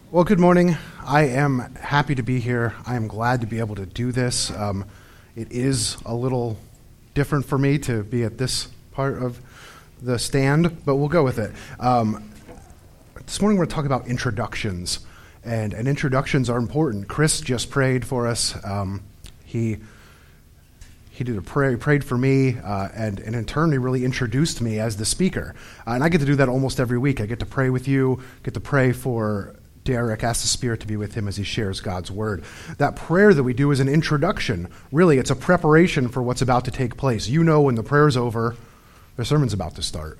Well, good morning. I am happy to be here. I am glad to be able to do this. It is a little different for me to be at this part of the stand, but we'll go with it. This morning we're going to talk about introductions, and introductions are important. Chris just prayed for us. He did a prayer, he prayed for me, and in turn, he really introduced me as the speaker. And I get to do that almost every week. I get to pray with you, get to pray for Derek, ask the Spirit to be with him as he shares God's word. That prayer that we do is an introduction. Really, it's a preparation for what's about to take place. You know when the prayer's over, the sermon's about to start.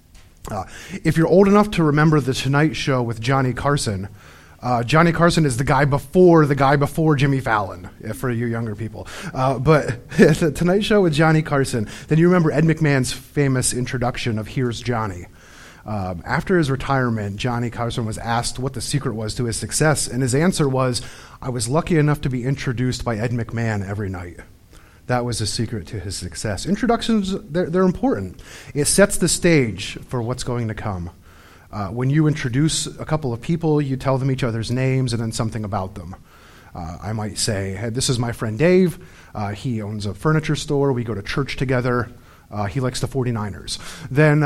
If you're old enough to remember The Tonight Show with Johnny Carson, Johnny Carson is the guy before Jimmy Fallon, for you younger people. But The Tonight Show with Johnny Carson, then you remember Ed McMahon's famous introduction of Here's Johnny. After his retirement, Johnny Carson was asked what the secret was to his success, and his answer was, I was lucky enough to be introduced by Ed McMahon every night. That was the secret to his success. Introductions, they're important. It sets the stage for what's going to come. When you introduce a couple of people, you tell them each other's names and then something about them. I might say, hey, this is my friend Dave. He owns a furniture store. We go to church together. He likes the 49ers. Then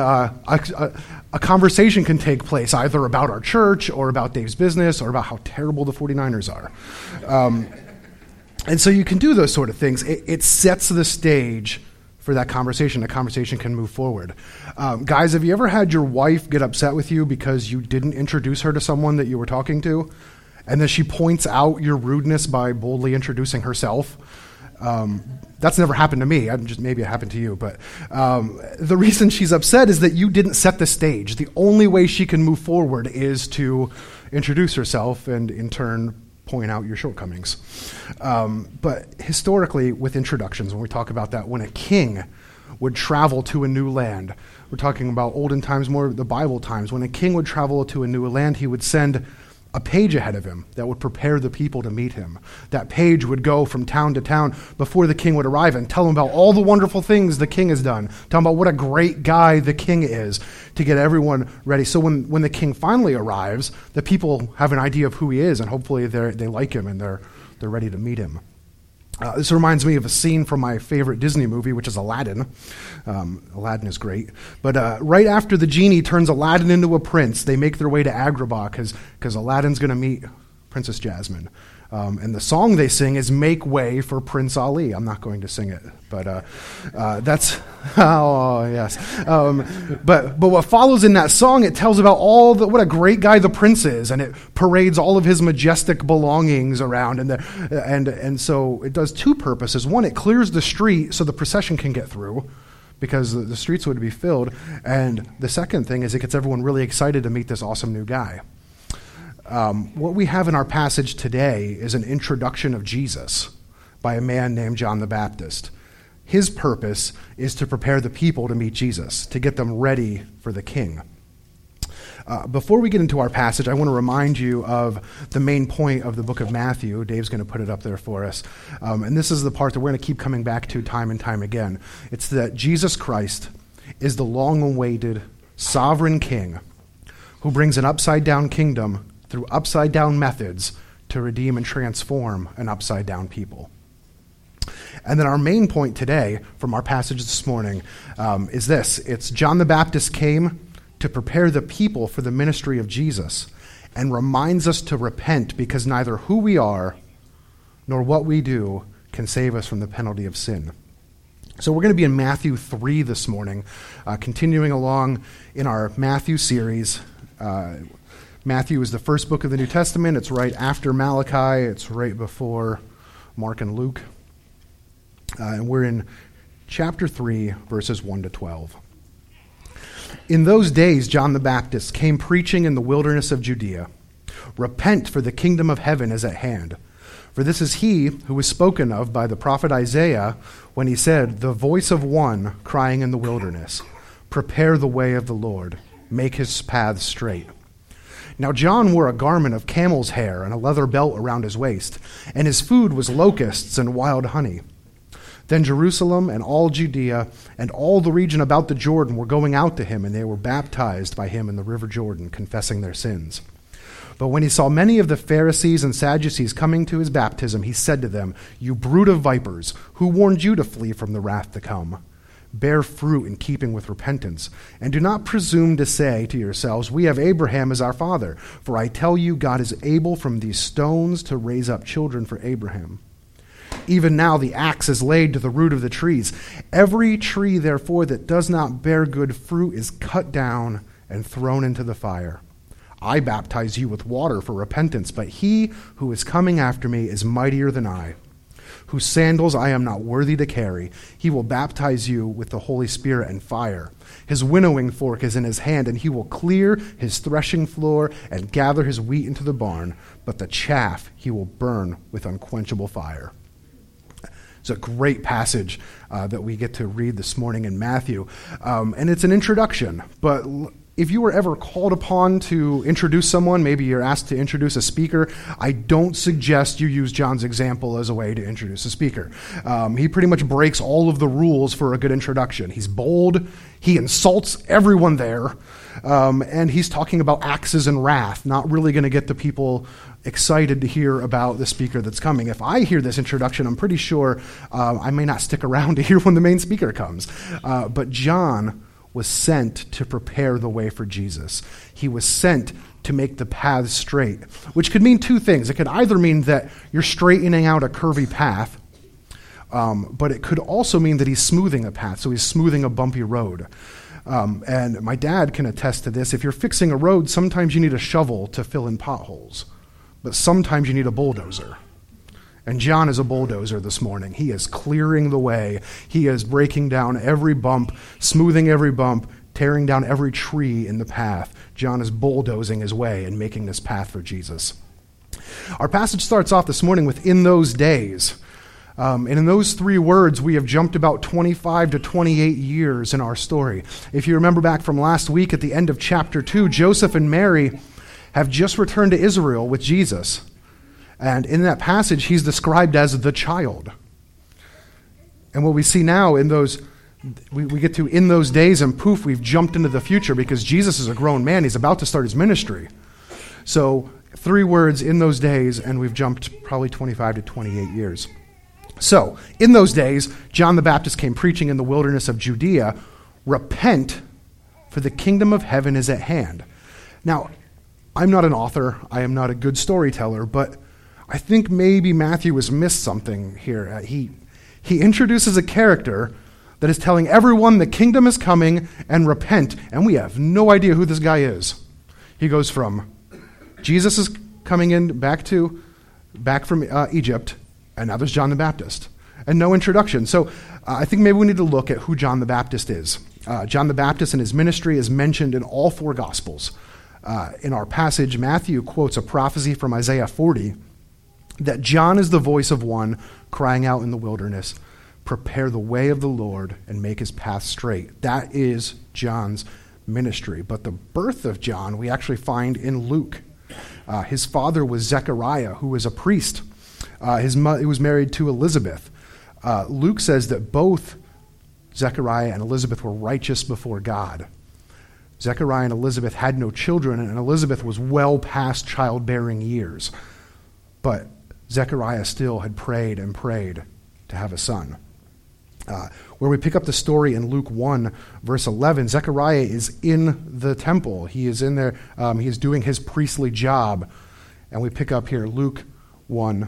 a conversation can take place either about our church or about Dave's business or about how terrible the 49ers are. And so you can do those sort of things. It sets the stage for that conversation. The conversation can move forward. Guys, have you ever had your wife get upset with you because you didn't introduce her to someone that you were talking to? And then she points out your rudeness by boldly introducing herself? That's never happened to me. Maybe it happened to you. But the reason she's upset is that you didn't set the stage. The only way she can move forward is to introduce herself and, in turn, point out your shortcomings. But historically, with introductions, when we talk about that, when a king would travel to a new land, we're talking about olden times, more the Bible times, when a king would travel to a new land, he would send a page ahead of him that would prepare the people to meet him. That page would go from town to town before the king would arrive and tell him about all the wonderful things the king has done, tell him about what a great guy the king is, to get everyone ready. So when the king finally arrives, the people have an idea of who he is, and hopefully they like him and they're ready to meet him. This reminds me of a scene from my favorite Disney movie, which is Aladdin. Aladdin is great. But right after the genie turns Aladdin into a prince, they make their way to Agrabah because Aladdin's going to meet Princess Jasmine. And the song they sing is Make Way for Prince Ali. I'm not going to sing it, but that's, oh, yes. But what follows in that song, it tells about what a great guy the prince is, and it parades all of his majestic belongings around, and so it does two purposes. One, it clears the street so the procession can get through, because the streets would be filled, and the second thing is it gets everyone really excited to meet this awesome new guy. What we have in our passage today is an introduction of Jesus by a man named John the Baptist. His purpose is to prepare the people to meet Jesus, to get them ready for the king. Before we get into our passage, I want to remind you of the main point of the book of Matthew. Dave's going to put it up there for us. And this is the part that we're going to keep coming back to time and time again. It's that Jesus Christ is the long-awaited sovereign king who brings an upside-down kingdom through upside-down methods to redeem and transform an upside-down people. And then our main point today from our passage this morning is this. It's John the Baptist came to prepare the people for the ministry of Jesus and reminds us to repent because neither who we are nor what we do can save us from the penalty of sin. So we're going to be in Matthew 3 this morning, continuing along in our Matthew series. Matthew is the first book of the New Testament. It's right after Malachi. It's right before Mark and Luke. And we're in chapter 3, verses 1 to 12. In those days, John the Baptist came preaching in the wilderness of Judea. Repent, for the kingdom of heaven is at hand. For this is he who was spoken of by the prophet Isaiah when he said, the voice of one crying in the wilderness, prepare the way of the Lord, make his paths straight. Now John wore a garment of camel's hair and a leather belt around his waist, and his food was locusts and wild honey. Then Jerusalem and all Judea and all the region about the Jordan were going out to him, and they were baptized by him in the river Jordan, confessing their sins. But when he saw many of the Pharisees and Sadducees coming to his baptism, he said to them, "You brood of vipers, who warned you to flee from the wrath to come? Bear fruit in keeping with repentance, and do not presume to say to yourselves, 'We have Abraham as our father.' For I tell you, God is able from these stones to raise up children for Abraham. Even now the axe is laid to the root of the trees. Every tree, therefore, that does not bear good fruit is cut down and thrown into the fire. I baptize you with water for repentance, but he who is coming after me is mightier than I, whose sandals I am not worthy to carry. He will baptize you with the Holy Spirit and fire. His winnowing fork is in his hand, and he will clear his threshing floor and gather his wheat into the barn, but the chaff he will burn with unquenchable fire." It's a great passage that we get to read this morning in Matthew, and it's an introduction, but if you were ever called upon to introduce someone, maybe you're asked to introduce a speaker, I don't suggest you use John's example as a way to introduce a speaker. He pretty much breaks all of the rules for a good introduction. He's bold, he insults everyone there, and he's talking about axes and wrath, not really going to get the people excited to hear about the speaker that's coming. If I hear this introduction, I'm pretty sure I may not stick around to hear when the main speaker comes. But John was sent to prepare the way for Jesus. He was sent to make the paths straight, which could mean two things. It could either mean that you're straightening out a curvy path, but it could also mean that he's smoothing a path, so he's smoothing a bumpy road. And my dad can attest to this. If you're fixing a road, sometimes you need a shovel to fill in potholes, but sometimes you need a bulldozer. And John is a bulldozer this morning. He is clearing the way. He is breaking down every bump, smoothing every bump, tearing down every tree in the path. John is bulldozing his way and making this path for Jesus. Our passage starts off this morning with "in those days." And in those three words, we have jumped about 25 to 28 years in our story. If you remember back from last week at the end of chapter 2, Joseph and Mary have just returned to Israel with Jesus. And in that passage, he's described as the child. And what we see now in those, we get to "in those days," and poof, we've jumped into the future because Jesus is a grown man. He's about to start his ministry. So three words, "in those days," and we've jumped probably 25 to 28 years. So, in those days, John the Baptist came preaching in the wilderness of Judea, "Repent, for the kingdom of heaven is at hand." Now, I'm not an author. I am not a good storyteller, but I think maybe Matthew has missed something here. He introduces a character that is telling everyone the kingdom is coming and repent, and we have no idea who this guy is. He goes from Jesus is coming in back from Egypt, and now there's John the Baptist, and no introduction. So I think maybe we need to look at who John the Baptist is. John the Baptist and his ministry is mentioned in all four Gospels. In our passage, Matthew quotes a prophecy from Isaiah 40 that John is the voice of one crying out in the wilderness, "Prepare the way of the Lord and make his path straight." That is John's ministry. But the birth of John we actually find in Luke. His father was Zechariah, who was a priest. He was married to Elizabeth. Luke says that both Zechariah and Elizabeth were righteous before God. Zechariah and Elizabeth had no children, and Elizabeth was well past childbearing years. But Zechariah still had prayed and prayed to have a son. Where we pick up the story in Luke 1, verse 11, Zechariah is in the temple. He is in there. He is doing his priestly job. And we pick up here Luke 1,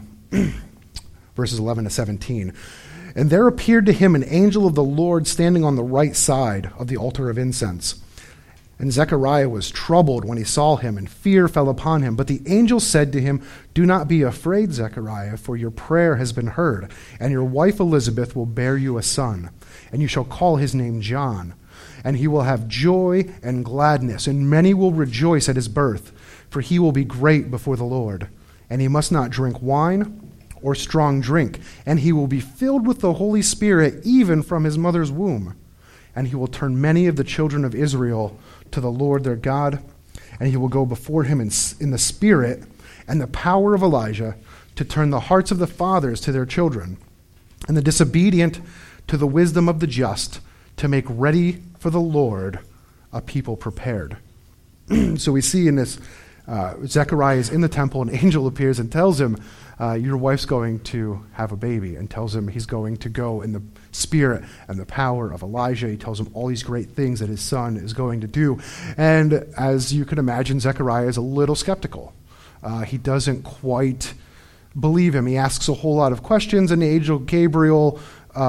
verses 11 to 17. "And there appeared to him an angel of the Lord standing on the right side of the altar of incense. And Zechariah was troubled when he saw him, and fear fell upon him. But the angel said to him, 'Do not be afraid, Zechariah, for your prayer has been heard, and your wife Elizabeth will bear you a son, and you shall call his name John. And he will have joy and gladness, and many will rejoice at his birth, for he will be great before the Lord. And he must not drink wine or strong drink, and he will be filled with the Holy Spirit even from his mother's womb. And he will turn many of the children of Israel to the Lord their God, and he will go before him in the spirit and the power of Elijah to turn the hearts of the fathers to their children, and the disobedient to the wisdom of the just, to make ready for the Lord a people prepared.'" So we see in this Zechariah is in the temple, an angel appears and tells him, your wife's going to have a baby, and tells him he's going to go in the spirit and the power of Elijah. He tells him all these great things that his son is going to do. And as you can imagine, Zechariah is a little skeptical. He doesn't quite believe him. He asks a whole lot of questions, and the angel Gabriel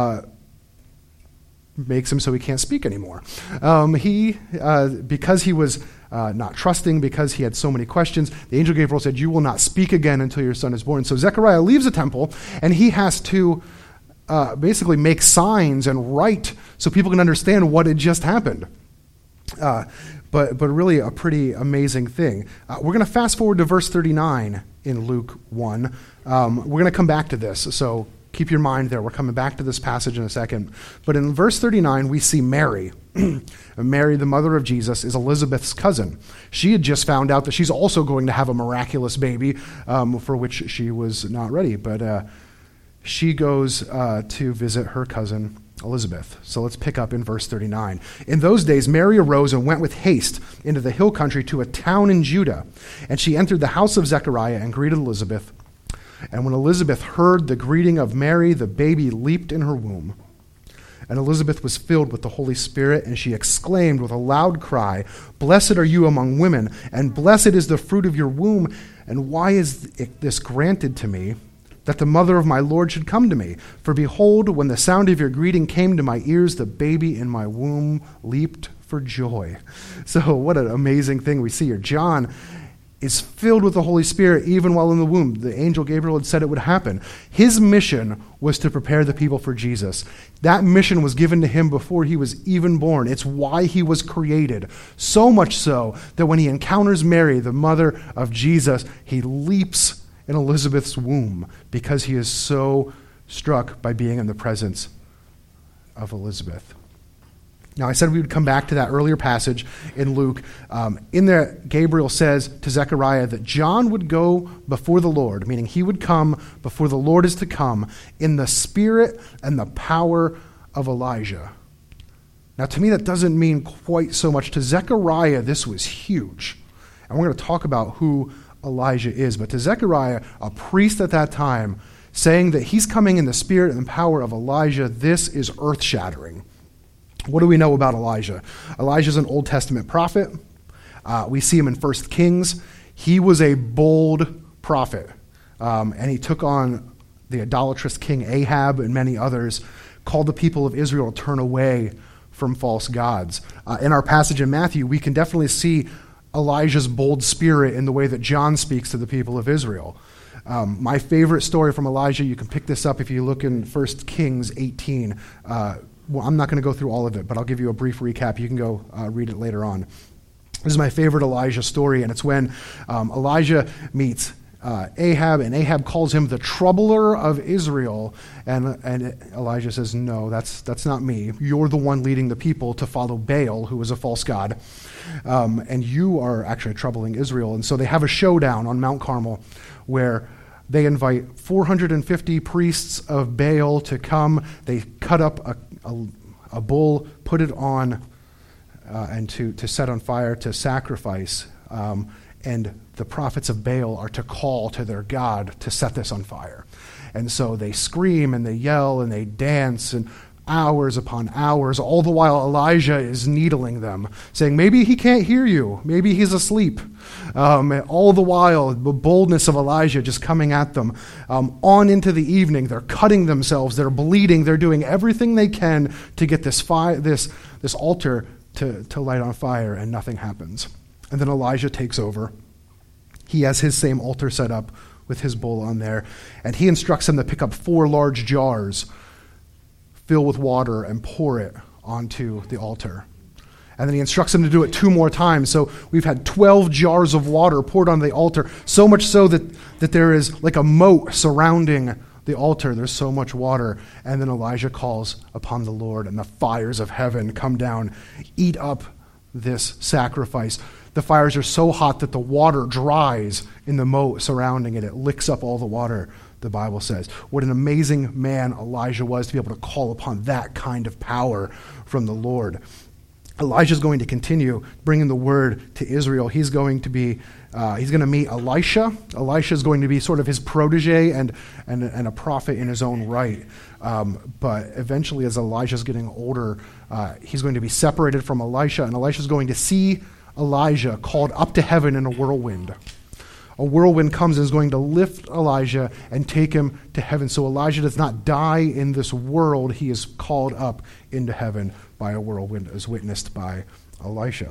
makes him so he can't speak anymore. Because he was not trusting, because he had so many questions, the angel Gabriel said, you will not speak again until your son is born. So Zechariah leaves the temple, and he has to basically make signs and write so people can understand what had just happened. But really a pretty amazing thing. We're going to fast forward to verse 39 in Luke 1. We're going to come back to this, so keep your mind there. We're coming back to this passage in a second. But in verse 39, we see Mary. Mary, the mother of Jesus, is Elizabeth's cousin. She had just found out that she's also going to have a miraculous baby, for which she was not ready. But she goes to visit her cousin Elizabeth. So let's pick up in verse 39. In those days, Mary arose and went with haste into the hill country to a town in Judah. And she entered the house of Zechariah and greeted Elizabeth. And when Elizabeth heard the greeting of Mary, the baby leaped in her womb. And Elizabeth was filled with the Holy Spirit, and she exclaimed with a loud cry, Blessed are you among women, and blessed is the fruit of your womb. And why is this granted to me, that the mother of my Lord should come to me? For behold, when the sound of your greeting came to my ears, the baby in my womb leaped for joy. So what an amazing thing we see here. John is filled with the Holy Spirit even while in the womb. The angel Gabriel had said it would happen. His mission was to prepare the people for Jesus. That mission was given to him before he was even born. It's why he was created. So much so that when he encounters Mary, the mother of Jesus, he leaps in Elizabeth's womb because he is so struck by being in the presence of Elizabeth. Now, I said we would come back to that earlier passage in Luke. In there, Gabriel says to Zechariah that John would go before the Lord, meaning he would come before the Lord is to come, in the spirit and the power of Elijah. Now, to me, that doesn't mean quite so much. To Zechariah, this was huge. And we're going to talk about who Elijah is. But to Zechariah, a priest at that time, saying that he's coming in the spirit and the power of Elijah, this is earth-shattering. What do we know about Elijah? Elijah is an Old Testament prophet. We see him in 1 Kings. He was a bold prophet, and he took on the idolatrous king Ahab and many others, called the people of Israel to turn away from false gods. In our passage in Matthew, we can definitely see Elijah's bold spirit in the way that John speaks to the people of Israel. My favorite story from Elijah, you can pick this up if you look in 1 Kings 18. Well, I'm not going to go through all of it, but I'll give you a brief recap. You can go read it later on. This is my favorite Elijah story, and it's when Elijah meets Ahab, and Ahab calls him the troubler of Israel, and Elijah says, no, that's not me. You're the one leading the people to follow Baal, who is a false god, and you are actually troubling Israel. And so they have a showdown on Mount Carmel where they invite 450 priests of Baal to come. They cut up a bull, put it on, and to set on fire, to sacrifice. And the prophets of Baal are to call to their God to set this on fire. And so they scream and they yell and they dance, and hours upon hours, all the while Elijah is needling them, saying, maybe he can't hear you, maybe he's asleep. All the while, the boldness of Elijah just coming at them. On into the evening, they're cutting themselves, they're bleeding, they're doing everything they can to get this altar to light on fire, and nothing happens. And then Elijah takes over. He has his same altar set up with his bull on there, and he instructs them to pick up 4 large jars, fill with water, and pour it onto the altar. And then he instructs them to do it 2 more times. So we've had 12 jars of water poured on the altar, so much so that there is like a moat surrounding the altar. There's so much water. And then Elijah calls upon the Lord, and the fires of heaven come down, eat up this sacrifice. The fires are so hot that the water dries in the moat surrounding it. It licks up all the water, the Bible says. What an amazing man Elijah was to be able to call upon that kind of power from the Lord. Elijah's going to continue bringing the word to Israel. He's going to meet Elisha. Elisha is going to be sort of his protege and a prophet in his own right. But eventually, as Elijah's getting older, he's going to be separated from Elisha, and Elisha's going to see Elijah called up to heaven in a whirlwind. A whirlwind comes and is going to lift Elijah and take him to heaven. So Elijah does not die in this world. He is called up into heaven by a whirlwind, as witnessed by Elisha.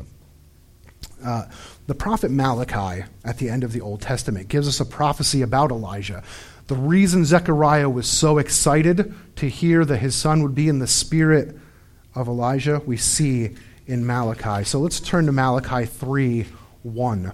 The prophet Malachi, at the end of the Old Testament, gives us a prophecy about Elijah. The reason Zechariah was so excited to hear that his son would be in the spirit of Elijah, we see in Malachi. So let's turn to Malachi 3:1.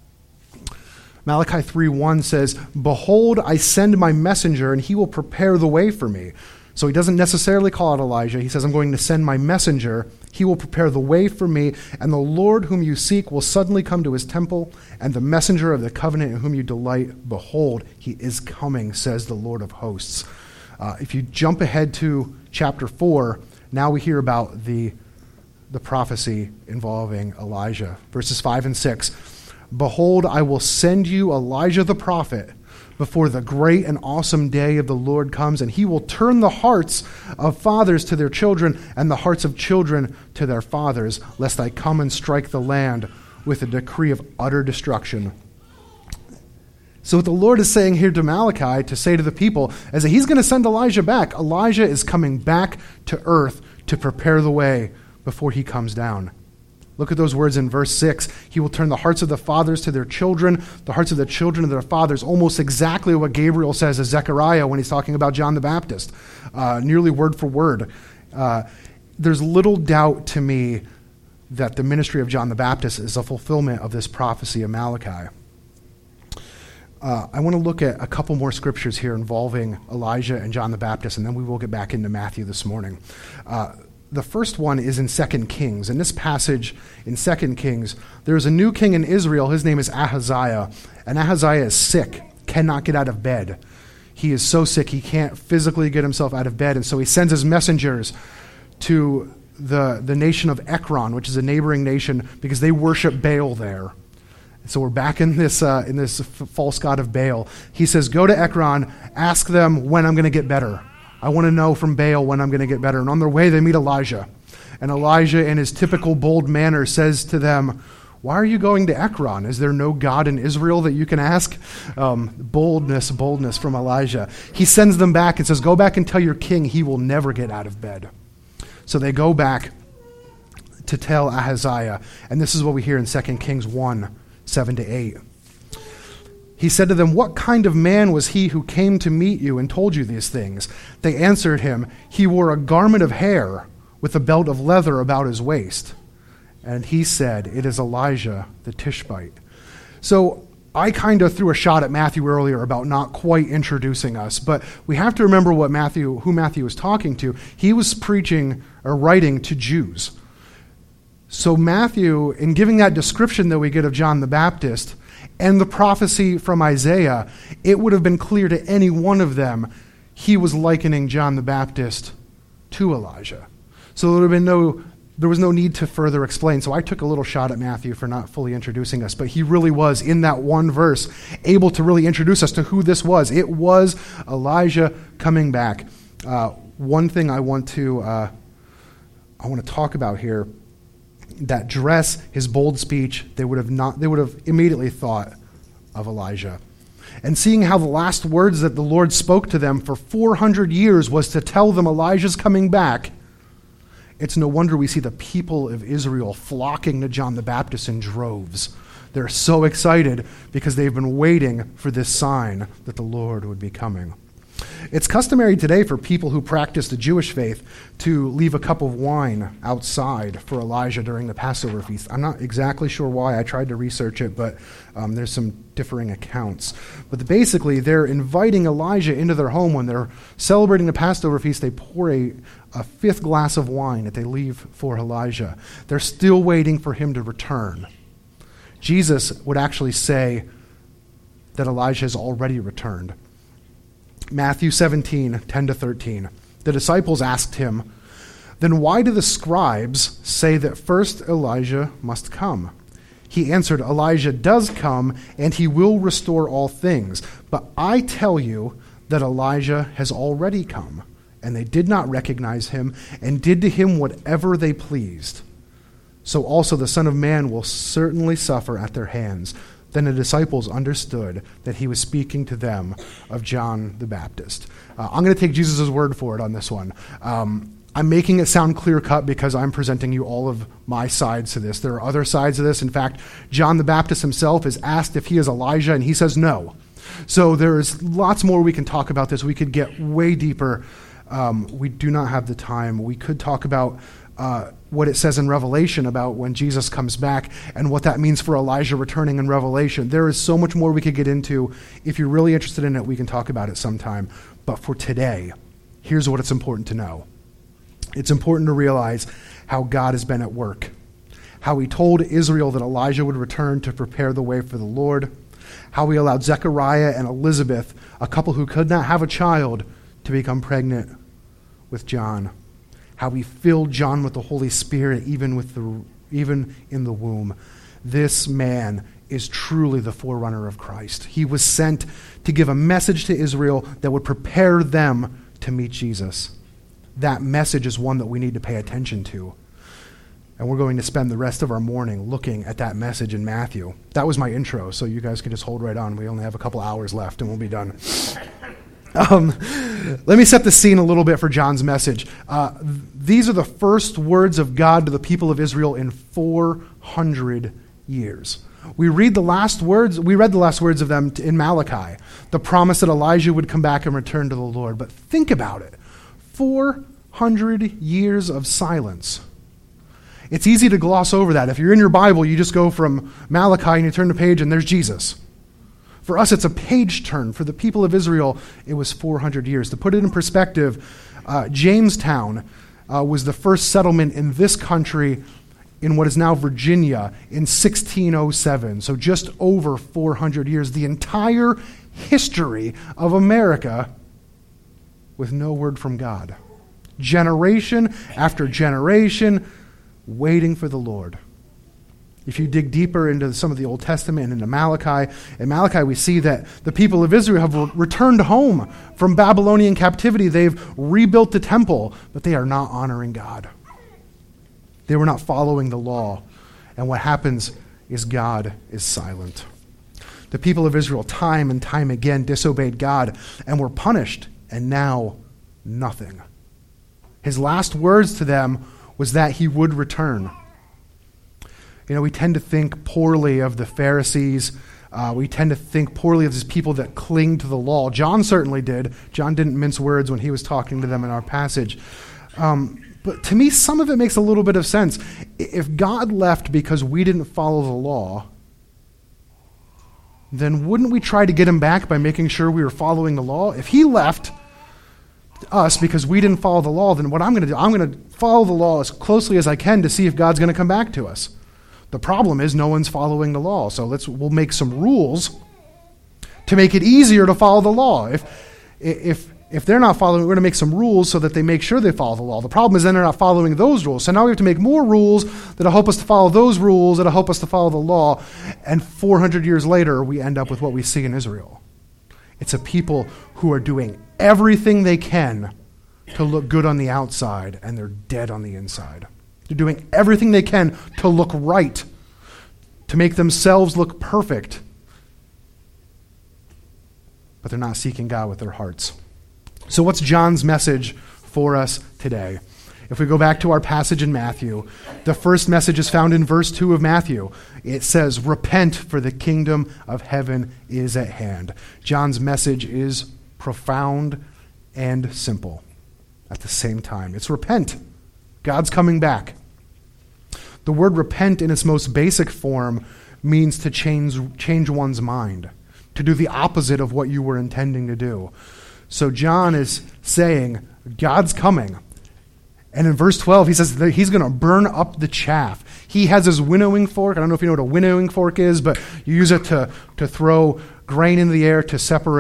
Malachi 3:1 says, "Behold, I send my messenger, and he will prepare the way for me." So he doesn't necessarily call out Elijah. He says, I'm going to send my messenger. He will prepare the way for me, and the Lord whom you seek will suddenly come to his temple, and the messenger of the covenant in whom you delight, behold, he is coming, says the Lord of hosts. If you jump ahead to chapter 4, now we hear about the prophecy involving Elijah. Verses 5 and 6. "Behold, I will send you Elijah the prophet before the great and awesome day of the Lord comes, and he will turn the hearts of fathers to their children and the hearts of children to their fathers, lest I come and strike the land with a decree of utter destruction." So what the Lord is saying here to Malachi to say to the people is that he's going to send Elijah back. Elijah is coming back to earth to prepare the way before he comes down. Look at those words in verse 6. He will turn the hearts of the fathers to their children, the hearts of the children to their fathers. Almost exactly what Gabriel says to Zechariah when he's talking about John the Baptist. Nearly word for word. There's little doubt to me that the ministry of John the Baptist is a fulfillment of this prophecy of Malachi. I want to look at a couple more scriptures here involving Elijah and John the Baptist, and then we will get back into Matthew this morning. The first one is in 2 Kings. In this passage in 2 Kings, there's a new king in Israel. His name is Ahaziah. And Ahaziah is sick, cannot get out of bed. He is so sick he can't physically get himself out of bed. And so he sends his messengers to the nation of Ekron, which is a neighboring nation, because they worship Baal there. So we're back in this false god of Baal. He says, go to Ekron, ask them when I'm going to get better. I want to know from Baal when I'm going to get better. And on their way, they meet Elijah. And Elijah, in his typical bold manner, says to them, why are you going to Ekron? Is there no God in Israel that you can ask? Boldness from Elijah. He sends them back and says, go back and tell your king he will never get out of bed. So they go back to tell Ahaziah. And this is what we hear in 2 Kings 1, 7-8. He said to them, what kind of man was he who came to meet you and told you these things? They answered him, he wore a garment of hair with a belt of leather about his waist. And he said, it is Elijah the Tishbite. So I kind of threw a shot at Matthew earlier about not quite introducing us, but we have to remember who Matthew was talking to. He was preaching or writing to Jews. So Matthew, in giving that description that we get of John the Baptist and the prophecy from Isaiah, it would have been clear to any one of them he was likening John the Baptist to Elijah. So there was no need to further explain. So I took a little shot at Matthew for not fully introducing us, but he really was, in that one verse, able to really introduce us to who this was. It was Elijah coming back. One thing I want to talk about here, that dress, his bold speech, they would have immediately thought of Elijah. And seeing how the last words that the Lord spoke to them for 400 years was to tell them Elijah's coming back, it's no wonder we see the people of Israel flocking to John the Baptist in droves. They're so excited because they've been waiting for this sign that the Lord would be coming. It's customary today for people who practice the Jewish faith to leave a cup of wine outside for Elijah during the Passover feast. I'm not exactly sure why. I tried to research it, but there's some differing accounts. But basically, they're inviting Elijah into their home. When they're celebrating the Passover feast, they pour a fifth glass of wine that they leave for Elijah. They're still waiting for him to return. Jesus would actually say that Elijah has already returned. Matthew 17, 10-13. The disciples asked him, Then why do the scribes say that first Elijah must come? He answered, Elijah does come, and he will restore all things. But I tell you that Elijah has already come, and they did not recognize him, and did to him whatever they pleased. So also the Son of Man will certainly suffer at their hands. Then the disciples understood that he was speaking to them of John the Baptist. I'm going to take Jesus' word for it on this one. I'm making it sound clear-cut because I'm presenting you all of my sides to this. There are other sides to this. In fact, John the Baptist himself is asked if he is Elijah, and he says no. So there's lots more we can talk about this. We could get way deeper. We do not have the time. We could talk about what it says in Revelation about when Jesus comes back and what that means for Elijah returning in Revelation. There is so much more we could get into. If you're really interested in it, we can talk about it sometime. But for today, here's what it's important to know. It's important to realize how God has been at work, how he told Israel that Elijah would return to prepare the way for the Lord, how he allowed Zechariah and Elizabeth, a couple who could not have a child, to become pregnant with John, how he filled John with the Holy Spirit even in the womb. This man is truly the forerunner of Christ. He was sent to give a message to Israel that would prepare them to meet Jesus. That message is one that we need to pay attention to. And we're going to spend the rest of our morning looking at that message in Matthew. That was my intro, so you guys can just hold right on. We only have a couple hours left and we'll be done. Let me set the scene a little bit for John's message. These are the first words of God to the people of Israel in 400 years. We read the last words of them in Malachi, the promise that Elijah would come back and return to the Lord. But think about it. 400 years of silence. It's easy to gloss over that. If you're in your Bible, you just go from Malachi and you turn the page and there's Jesus. For us, it's a page turn. For the people of Israel, it was 400 years. To put it in perspective, Jamestown was the first settlement in this country in what is now Virginia in 1607. So just over 400 years. The entire history of America with no word from God. Generation after generation waiting for the Lord. If you dig deeper into some of the Old Testament and into Malachi, in Malachi we see that the people of Israel have returned home from Babylonian captivity. They've rebuilt the temple, but they are not honoring God. They were not following the law. And what happens is God is silent. The people of Israel time and time again disobeyed God and were punished, and now nothing. His last words to them was that he would return. You know, we tend to think poorly of the Pharisees. We tend to think poorly of these people that cling to the law. John certainly did. John didn't mince words when he was talking to them in our passage. But to me, some of it makes a little bit of sense. If God left because we didn't follow the law, then wouldn't we try to get him back by making sure we were following the law? If he left us because we didn't follow the law, then what I'm going to do, I'm going to follow the law as closely as I can to see if God's going to come back to us. The problem is no one's following the law, so we'll make some rules to make it easier to follow the law. If they're not following, we're going to make some rules so that they make sure they follow the law. The problem is then they're not following those rules. So now we have to make more rules that'll help us to follow those rules, that'll help us to follow the law. And 400 years later, we end up with what we see in Israel. It's a people who are doing everything they can to look good on the outside, and they're dead on the inside. They're doing everything they can to look right, to make themselves look perfect. But they're not seeking God with their hearts. So what's John's message for us today? If we go back to our passage in Matthew, the first message is found in verse 2 of Matthew. It says, "Repent, for the kingdom of heaven is at hand." John's message is profound and simple at the same time. It's repent. God's coming back. The word repent in its most basic form means to change one's mind, to do the opposite of what you were intending to do. So John is saying, God's coming. And in verse 12, he says that he's going to burn up the chaff. He has his winnowing fork. I don't know if you know what a winnowing fork is, but you use it to throw grain into the air to separate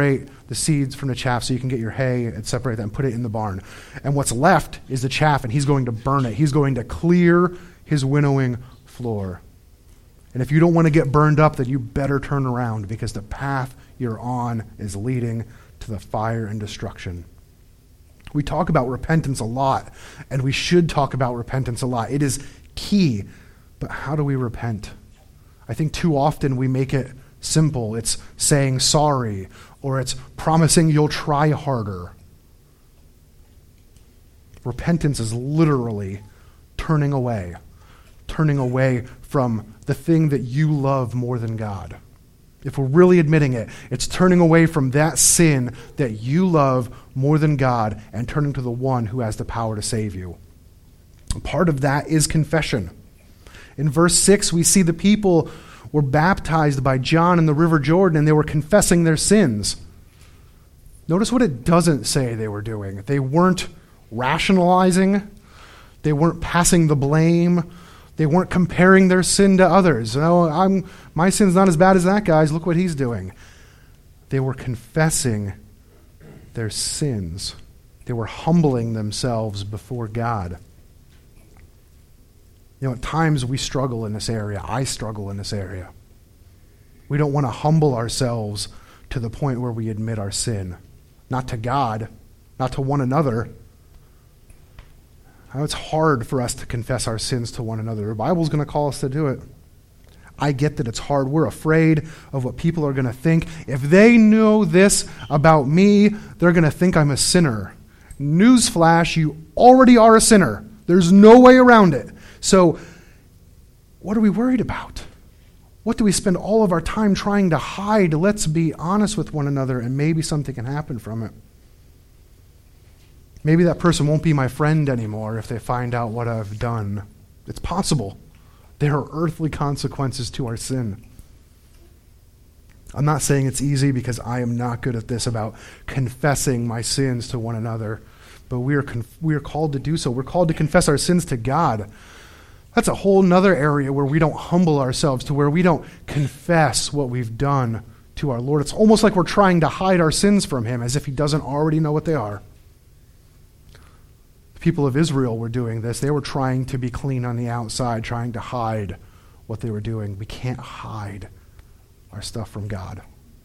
the seeds from the chaff so you can get your hay and separate them and put it in the barn. And what's left is the chaff, and he's going to burn it. He's going to clear his winnowing floor. And if you don't want to get burned up, then you better turn around, because the path you're on is leading to the fire and destruction. We talk about repentance a lot, and we should talk about repentance a lot. It is key. But how do we repent? I think too often we make it simple. It's saying sorry, or it's promising you'll try harder. Repentance is literally turning away from the thing that you love more than God. If we're really admitting it, it's turning away from that sin that you love more than God and turning to the one who has the power to save you. Part of that is confession. In verse 6, we see the people were baptized by John in the River Jordan, and they were confessing their sins. Notice what it doesn't say they were doing. They weren't rationalizing. They weren't passing the blame. They weren't comparing their sin to others. Oh, my sin's not as bad as that guy's. Look what he's doing. They were confessing their sins. They were humbling themselves before God. At times we struggle in this area. I struggle in this area. We don't want to humble ourselves to the point where we admit our sin. Not to God, not to one another. It's hard for us to confess our sins to one another. The Bible's going to call us to do it. I get that it's hard. We're afraid of what people are going to think. If they know this about me, they're going to think I'm a sinner. Newsflash, you already are a sinner. There's no way around it. So, what are we worried about? What do we spend all of our time trying to hide? Let's be honest with one another, and maybe something can happen from it. Maybe that person won't be my friend anymore if they find out what I've done. It's possible. There are earthly consequences to our sin. I'm not saying it's easy, because I am not good at this about confessing my sins to one another. But we are called to do so. We're called to confess our sins to God. That's a whole nother area where we don't humble ourselves, to where we don't confess what we've done to our Lord. It's almost like we're trying to hide our sins from him, as if he doesn't already know what they are. The people of Israel were doing this. They were trying to be clean on the outside, trying to hide what they were doing. We can't hide our stuff from God.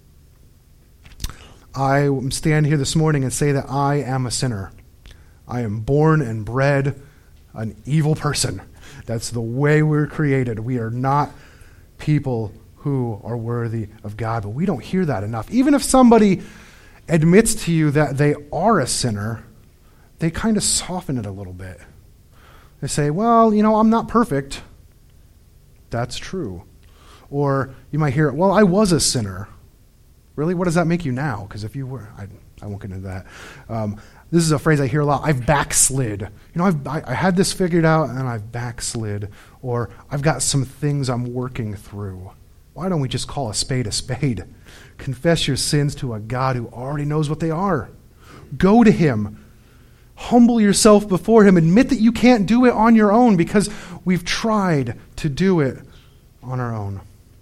I stand here this morning and say that I am a sinner. I am born and bred an evil person. That's the way we're created. We are not people who are worthy of God, but we don't hear that enough. Even if somebody admits to you that they are a sinner, they kind of soften it a little bit. They say, well, I'm not perfect. That's true. Or you might hear, well, I was a sinner. Really? What does that make you now? Because if you were, I won't get into that. This is a phrase I hear a lot. I've backslid. I had this figured out and I've backslid. Or I've got some things I'm working through. Why don't we just call a spade a spade? Confess your sins to a God who already knows what they are. Go to him. Humble yourself before him. Admit that you can't do it on your own, because we've tried to do it on our own.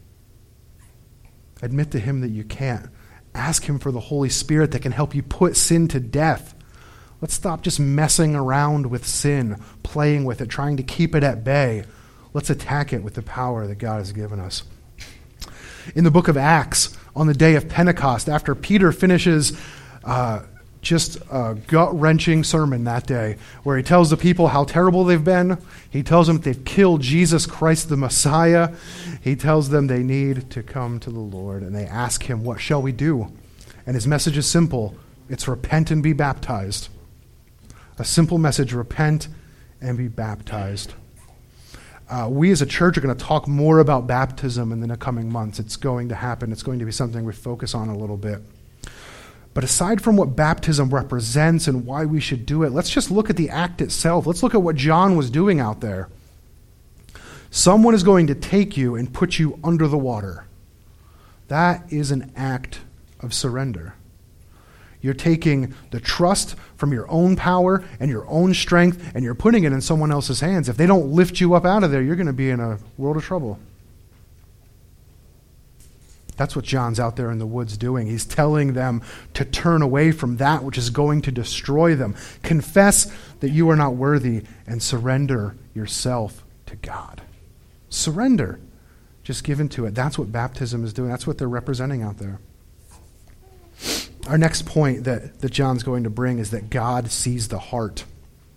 Admit to him that you can't. Ask him for the Holy Spirit that can help you put sin to death. Let's stop just messing around with sin, playing with it, trying to keep it at bay. Let's attack it with the power that God has given us. In the book of Acts, on the day of Pentecost, after Peter finishes just a gut-wrenching sermon that day, where he tells the people how terrible they've been. He tells them they've killed Jesus Christ the Messiah. He tells them they need to come to the Lord, and they ask him, what shall we do? And his message is simple. It's repent and be baptized. A simple message, repent and be baptized. We as a church are going to talk more about baptism in the coming months. It's going to happen. It's going to be something we focus on a little bit. But aside from what baptism represents and why we should do it, let's just look at the act itself. Let's look at what John was doing out there. Someone is going to take you and put you under the water. That is an act of surrender. You're taking the trust from your own power and your own strength, and you're putting it in someone else's hands. If they don't lift you up out of there, you're going to be in a world of trouble. That's what John's out there in the woods doing. He's telling them to turn away from that which is going to destroy them. Confess that you are not worthy and surrender yourself to God. Surrender. Just give into it. That's what baptism is doing. That's what they're representing out there. Our next point that John's going to bring is that God sees the heart.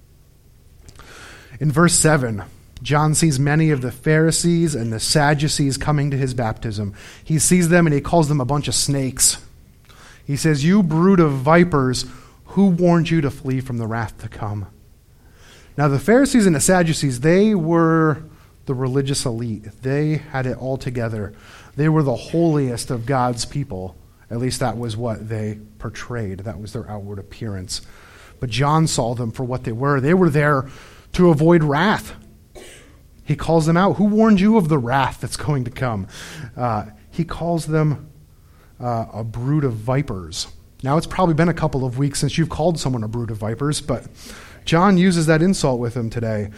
In verse 7, John sees many of the Pharisees and the Sadducees coming to his baptism. He sees them and he calls them a bunch of snakes. He says, "You brood of vipers, who warned you to flee from the wrath to come?" Now the Pharisees and the Sadducees, they were the religious elite. They had it all together. They were the holiest of God's people. At least that was what they portrayed. That was their outward appearance. But John saw them for what they were. They were there to avoid wrath. He calls them out. Who warned you of the wrath that's going to come? He calls them a brood of vipers. Now, it's probably been a couple of weeks since you've called someone a brood of vipers, but John uses that insult with them today.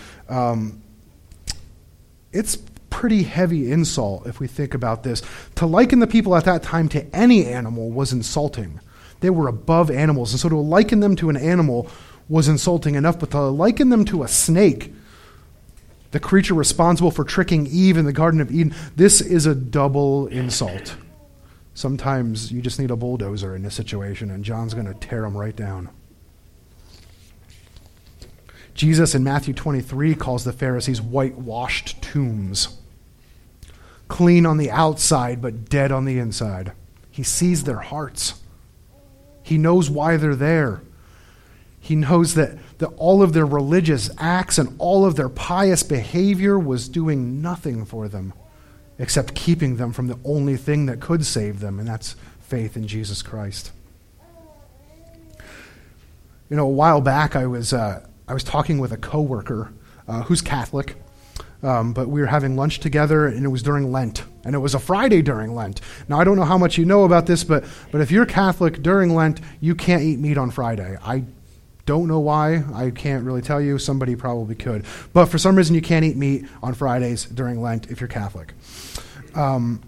It's pretty heavy insult if we think about this. To liken the people at that time to any animal was insulting. They were above animals, and so to liken them to an animal was insulting enough, but to liken them to a snake, the creature responsible for tricking Eve in the Garden of Eden, this is a double insult. Sometimes you just need a bulldozer in this situation, and John's going to tear them right down. Jesus in Matthew 23 calls the Pharisees whitewashed tombs. Clean on the outside, but dead on the inside. He sees their hearts. He knows why they're there. He knows that all of their religious acts and all of their pious behavior was doing nothing for them except keeping them from the only thing that could save them, and that's faith in Jesus Christ. You know, a while back I was talking with a coworker who's Catholic, but we were having lunch together, and it was during Lent, and it was a Friday during Lent. Now, I don't know how much you know about this, but if you're Catholic during Lent, you can't eat meat on Friday. I don't know why. I can't really tell you. Somebody probably could. But for some reason, you can't eat meat on Fridays during Lent if you're Catholic. And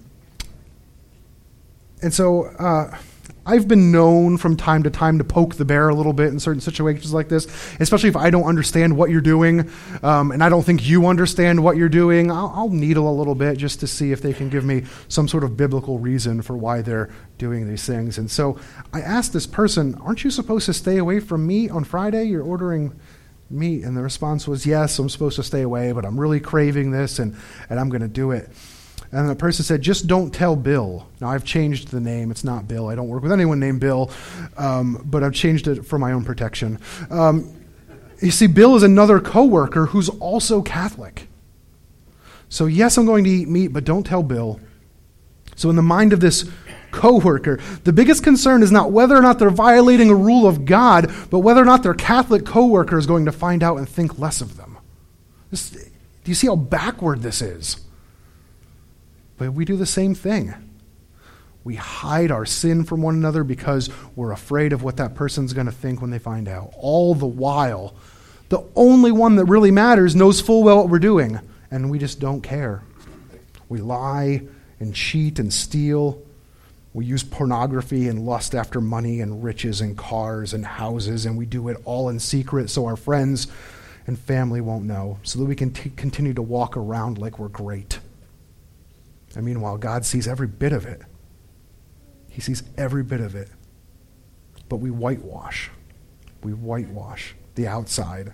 so I've been known from time to time to poke the bear a little bit in certain situations like this, especially if I don't understand what you're doing, and I don't think you understand what you're doing. I'll needle a little bit just to see if they can give me some sort of biblical reason for why they're doing these things. And so I asked this person, "Aren't you supposed to stay away from meat on Friday? You're ordering meat." And the response was, "Yes, I'm supposed to stay away, but I'm really craving this, and I'm going to do it." And the person said, "Just don't tell Bill." Now, I've changed the name. It's not Bill. I don't work with anyone named Bill, but I've changed it for my own protection. You see, Bill is another coworker who's also Catholic. So yes, I'm going to eat meat, but don't tell Bill. So in the mind of this coworker, the biggest concern is not whether or not they're violating a rule of God, but whether or not their Catholic coworker is going to find out and think less of them. Do you see how backward this is? But we do the same thing. We hide our sin from one another because we're afraid of what that person's going to think when they find out. All the while, the only one that really matters knows full well what we're doing, and we just don't care. We lie and cheat and steal. We use pornography and lust after money and riches and cars and houses, and we do it all in secret so our friends and family won't know, so that we can continue to walk around like we're great. And meanwhile, God sees every bit of it. He sees every bit of it. But we whitewash. We whitewash the outside.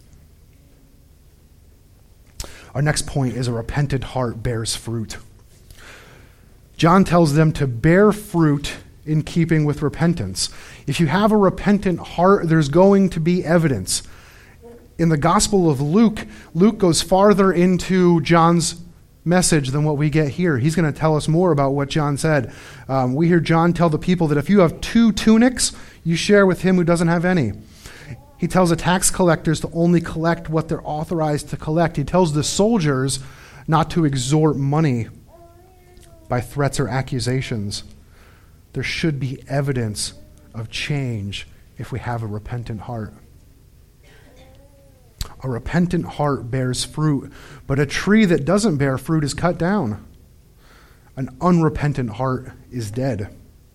Our next point is a repentant heart bears fruit. John tells them to bear fruit in keeping with repentance. If you have a repentant heart, there's going to be evidence. In the Gospel of Luke, Luke goes farther into John's message than what we get here. He's going to tell us more about what John said. We hear John tell the people that if you have 2 tunics, you share with him who doesn't have any. He tells the tax collectors to only collect what they're authorized to collect. He tells the soldiers not to extort money by threats or accusations. There should be evidence of change if we have a repentant heart. A repentant heart bears fruit, but a tree that doesn't bear fruit is cut down. An unrepentant heart is dead.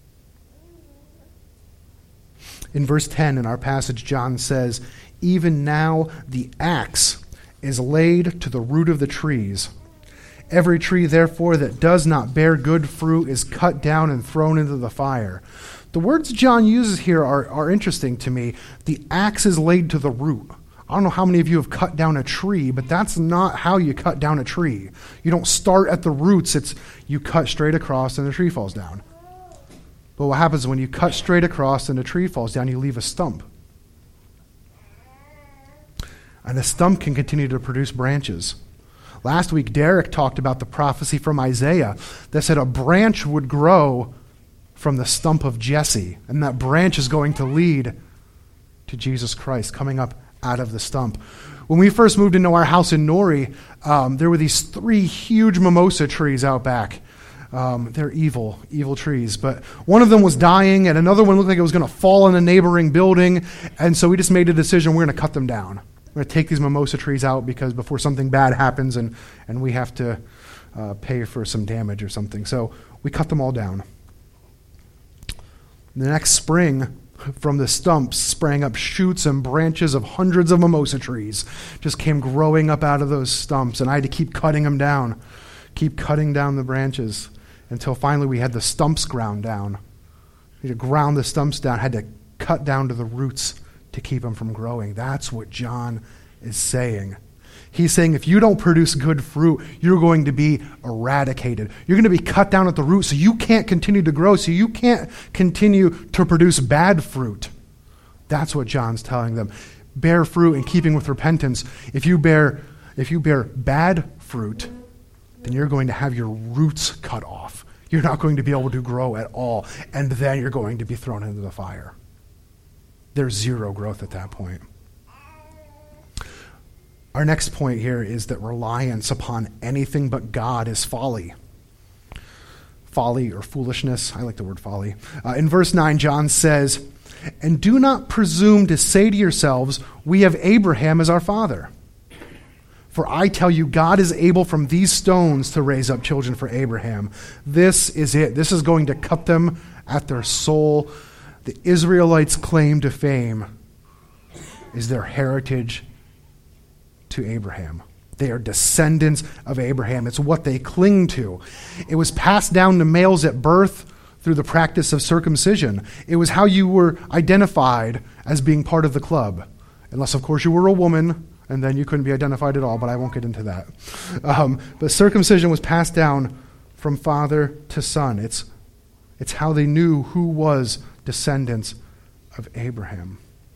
In verse 10 in our passage, John says, "Even now the axe is laid to the root of the trees. Every tree, therefore, that does not bear good fruit is cut down and thrown into the fire." The words John uses here are interesting to me. The axe is laid to the root. I don't know how many of you have cut down a tree, but that's not how you cut down a tree. You don't start at the roots. You cut straight across and the tree falls down. But what happens when you cut straight across and the tree falls down, you leave a stump. And a stump can continue to produce branches. Last week, Derek talked about the prophecy from Isaiah that said a branch would grow from the stump of Jesse, and that branch is going to lead to Jesus Christ coming up out of the stump. When we first moved into our house in Nori, there were these 3 huge mimosa trees out back. They're evil trees. But one of them was dying, and another one looked like it was going to fall on a neighboring building. And so we just made a decision, we're going to cut them down. We're going to take these mimosa trees out because before something bad happens and we have to pay for some damage or something. So we cut them all down. The next spring, from the stumps sprang up shoots and branches of hundreds of mimosa trees. Just came growing up out of those stumps, and I had to keep cutting them down, keep cutting down the branches until finally we had the stumps ground down. We had to ground the stumps down, had to cut down to the roots to keep them from growing. That's what John is saying. He's saying if you don't produce good fruit, you're going to be eradicated. You're going to be cut down at the root, so you can't continue to grow, so you can't continue to produce bad fruit. That's what John's telling them. Bear fruit in keeping with repentance. If you bear bad fruit, then you're going to have your roots cut off. You're not going to be able to grow at all, and then you're going to be thrown into the fire. There's zero growth at that point. Our next point here is that reliance upon anything but God is folly. Folly or foolishness. I like the word folly. In verse 9, John says, "And do not presume to say to yourselves, 'We have Abraham as our father.' For I tell you, God is able from these stones to raise up children for Abraham." This is it. This is going to cut them at their soul. The Israelites' claim to fame is their heritage to Abraham. They are descendants of Abraham. It's what they cling to. It was passed down to males at birth through the practice of circumcision. It was how you were identified as being part of the club. Unless, of course, you were a woman, and then you couldn't be identified at all, but I won't get into that. But circumcision was passed down from father to son. It's how they knew who was descendants of Abraham.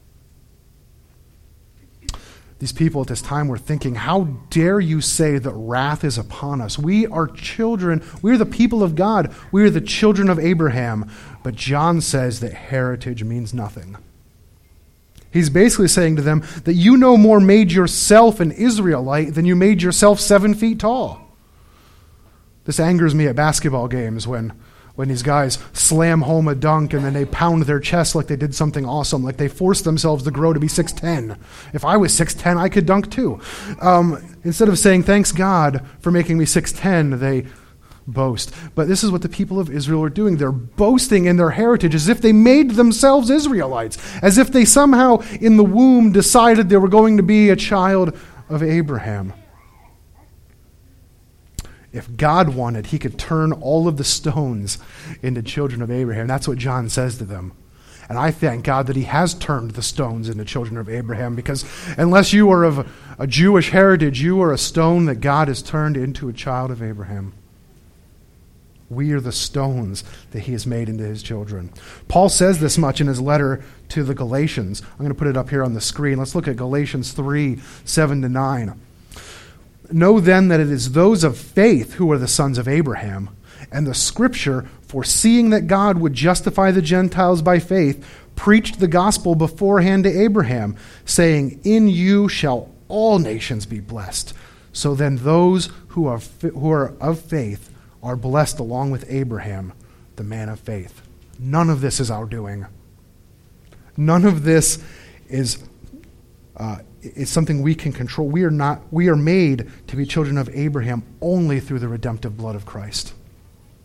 These people at this time were thinking, how dare you say that wrath is upon us? We are children. We are the people of God. We are the children of Abraham. But John says that heritage means nothing. He's basically saying to them that you no more made yourself an Israelite than you made yourself 7 feet tall. This angers me at basketball games when these guys slam home a dunk and then they pound their chest like they did something awesome, like they forced themselves to grow to be 6'10". If I was 6'10", I could dunk too. Instead of saying, thanks God for making me 6'10", they boast. But this is what the people of Israel are doing. They're boasting in their heritage as if they made themselves Israelites, as if they somehow in the womb decided they were going to be a child of Abraham. If God wanted, he could turn all of the stones into children of Abraham. That's what John says to them. And I thank God that he has turned the stones into children of Abraham, because unless you are of a Jewish heritage, you are a stone that God has turned into a child of Abraham. We are the stones that he has made into his children. Paul says this much in his letter to the Galatians. I'm going to put it up here on the screen. Let's look at Galatians 3, 7-9. Know then that it is those of faith who are the sons of Abraham. And the scripture, foreseeing that God would justify the Gentiles by faith, preached the gospel beforehand to Abraham, saying, in you shall all nations be blessed. So then those who are of faith are blessed along with Abraham, the man of faith. None of this is our doing. None of this is something we can control. We are made to be children of Abraham only through the redemptive blood of Christ.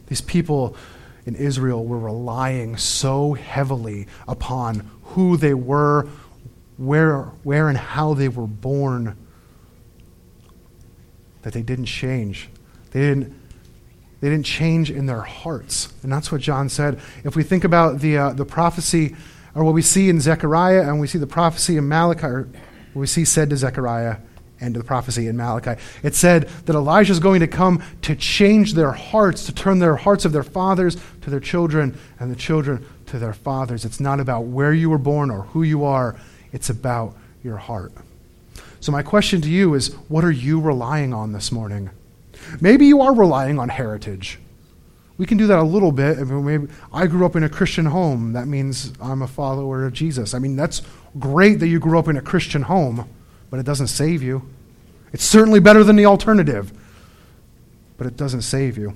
These people in Israel were relying so heavily upon who they were, where and how they were born, that they didn't change. They didn't change in their hearts. And that's what John said. If we think about the prophecy, or what we see in Zechariah, and we see the prophecy in Malachi, or what we see said to Zechariah and to the prophecy in Malachi, it said that Elijah is going to come to change their hearts, to turn their hearts of their fathers to their children, and the children to their fathers. It's not about where you were born or who you are. It's about your heart. So my question to you is, what are you relying on this morning? Maybe you are relying on heritage. We can do that a little bit. I mean, maybe I grew up in a Christian home. That means I'm a follower of Jesus. I mean, that's great that you grew up in a Christian home, but it doesn't save you. It's certainly better than the alternative, but it doesn't save you.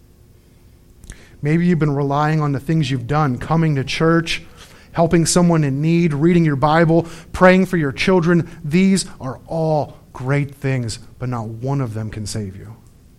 Maybe you've been relying on the things you've done, coming to church, helping someone in need, reading your Bible, praying for your children. These are all great things, but not one of them can save you.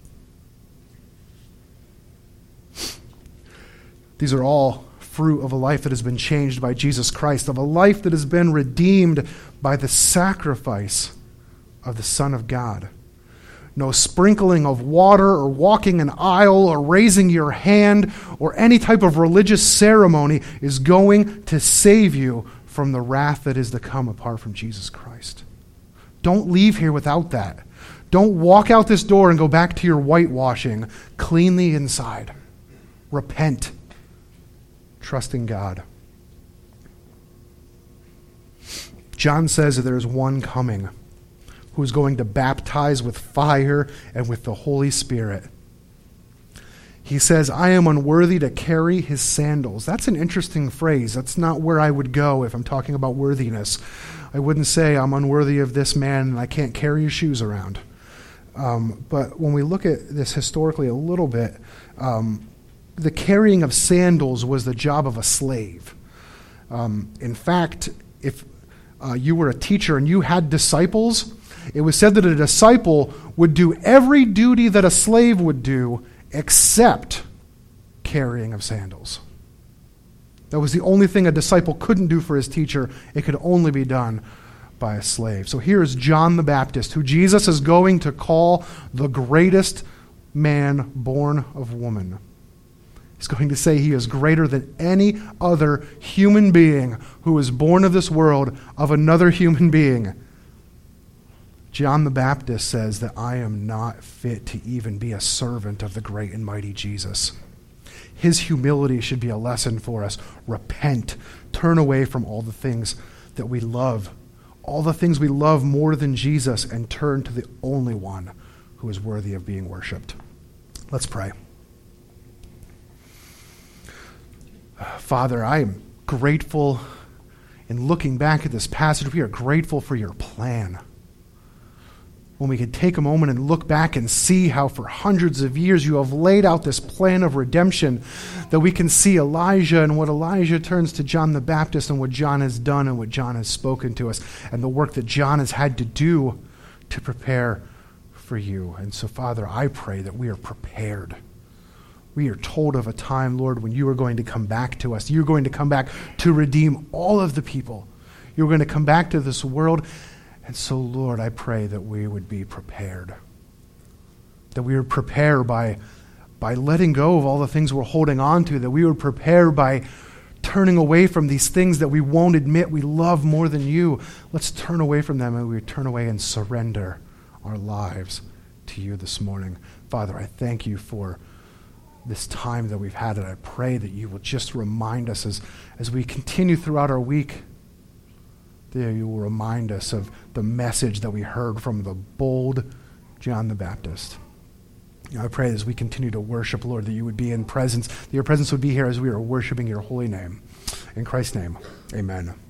These are all fruit of a life that has been changed by Jesus Christ, of a life that has been redeemed by the sacrifice of the Son of God. No sprinkling of water or walking an aisle or raising your hand or any type of religious ceremony is going to save you from the wrath that is to come apart from Jesus Christ. Don't leave here without that. Don't walk out this door and go back to your whitewashing. Clean the inside. Repent. Trust in God. John says that there is one coming who is going to baptize with fire and with the Holy Spirit. He says, I am unworthy to carry his sandals. That's an interesting phrase. That's not where I would go if I'm talking about worthiness. I wouldn't say I'm unworthy of this man and I can't carry his shoes around. But when we look at this historically a little bit, the carrying of sandals was the job of a slave. In fact, if you were a teacher and you had disciples, it was said that a disciple would do every duty that a slave would do except carrying of sandals. That was the only thing a disciple couldn't do for his teacher. It could only be done by a slave. So here is John the Baptist, who Jesus is going to call the greatest man born of woman. He's going to say he is greater than any other human being who is born of this world, of another human being. John the Baptist says that I am not fit to even be a servant of the great and mighty Jesus. His humility should be a lesson for us. Repent. Turn away from all the things that we love. All the things we love more than Jesus, and turn to the only one who is worthy of being worshipped. Let's pray. Father, I am grateful. In looking back at this passage, we are grateful for your plan. When we could take a moment and look back and see how for hundreds of years you have laid out this plan of redemption, that we can see Elijah and what Elijah turns to John the Baptist and what John has done and what John has spoken to us and the work that John has had to do to prepare for you. And so, Father, I pray that we are prepared. We are told of a time, Lord, when you are going to come back to us. You're going to come back to redeem all of the people. You're going to come back to this world. And so, Lord, I pray that we would be prepared. That we would prepare by letting go of all the things we're holding on to. That we would prepare by turning away from these things that we won't admit we love more than you. Let's turn away from them, and we turn away and surrender our lives to you this morning. Father, I thank you for this time that we've had, and I pray that you will just remind us as we continue throughout our week, that you will remind us of the message that we heard from the bold John the Baptist. I pray as we continue to worship, Lord, that you would be in presence, that your presence would be here as we are worshiping your holy name. In Christ's name, amen.